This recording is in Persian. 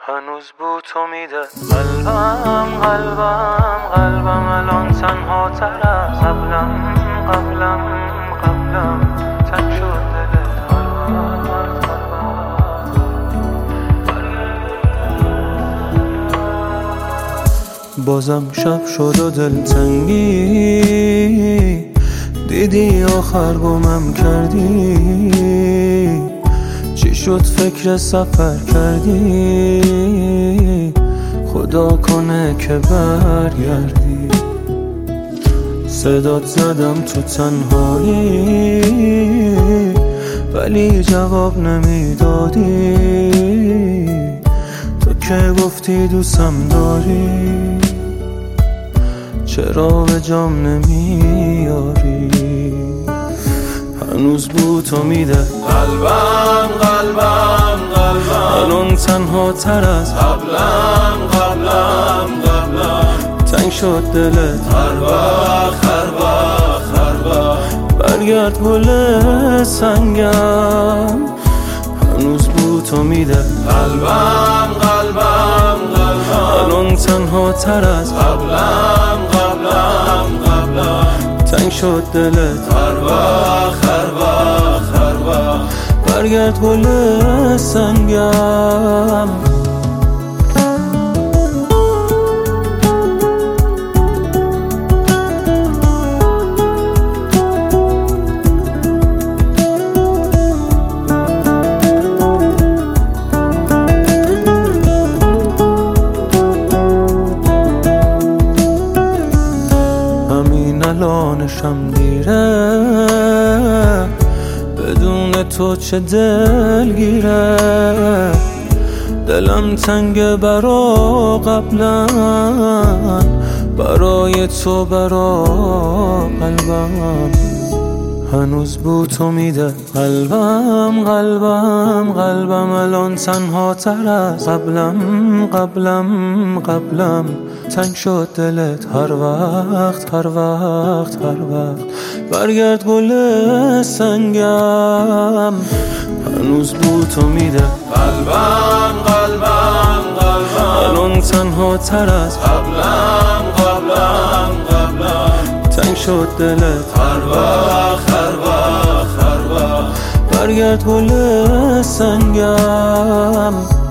هنوز بو تو میده قلبم الان تنها تر از قبلم تنگ شد دلت هر وقت بازم شب شد و دلتنگی دیدی آخر گمم کردی چی شد فکر سفر کردی خدا کنه که برگردی صدات زدم تو تنهایی ولی جواب نمیدادی تو که گفتی دوستم داری چرا به جام نمیاری هنوز بو تو میده قلبم الان تنها تر از قبلم تنگ شد دلت هر وقت برگرد گل سنگم هنوز بو تو میده قلبم الان تنها تر از قبلم تنگ شد دلت هر وقت برگرد گل سنگم همین الانشم دیره بدون تو چه دلگیره دلم تنگ برا قبلا برای تو برا قلبم هنوز بو تو میده قلبم الان تنها تر از قبلم تنگ شد دلت هر وقت برگرد گل سنگم هنوز بو تو میده قلبم الان تنها تر از قبلم تنگ شد دلت هر وقت برگرد گل سنگم